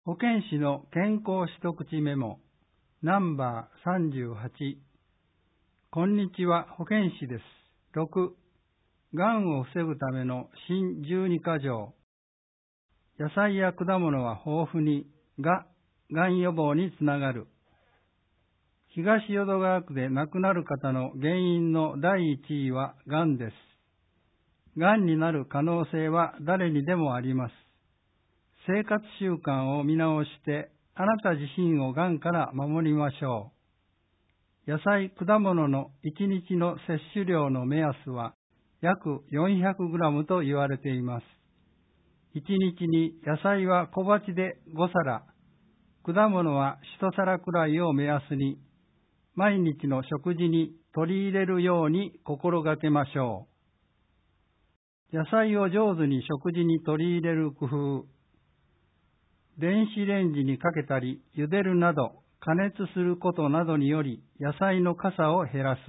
保健師の健康一口メモナンバー38。こんにちは、保健師です。6、がんを防ぐための新12か条。野菜や果物は豊富にがん予防につながる。東淀川区で亡くなる方の原因の第1位はがんです。がんになる可能性は誰にでもあります。生活習慣を見直して、あなた自身をがんから守りましょう。野菜・果物の1日の摂取量の目安は約 400g と言われています。1日に野菜は小鉢で5皿、果物は1皿くらいを目安に、毎日の食事に取り入れるように心がけましょう。野菜を上手に食事に取り入れる工夫。電子レンジにかけたり、茹でるなど、加熱することなどにより野菜のかさを減らす。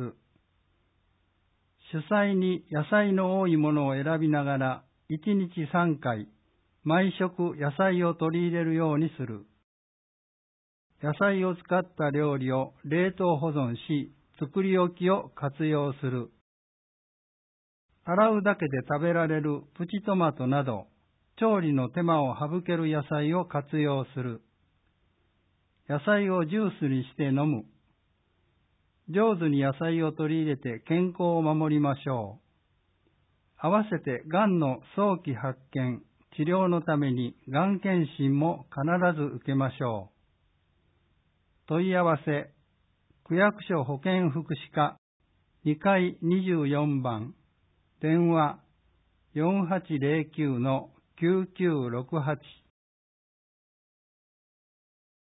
主菜に野菜の多いものを選びながら、1日3回、毎食野菜を取り入れるようにする。野菜を使った料理を冷凍保存し、作り置きを活用する。洗うだけで食べられるプチトマトなど、調理の手間を省ける野菜を活用する。野菜をジュースにして飲む。上手に野菜を取り入れて健康を守りましょう。合わせてがんの早期発見、治療のためにがん検診も必ず受けましょう。問い合わせ、区役所保健福祉課2階24番、電話 4809-9968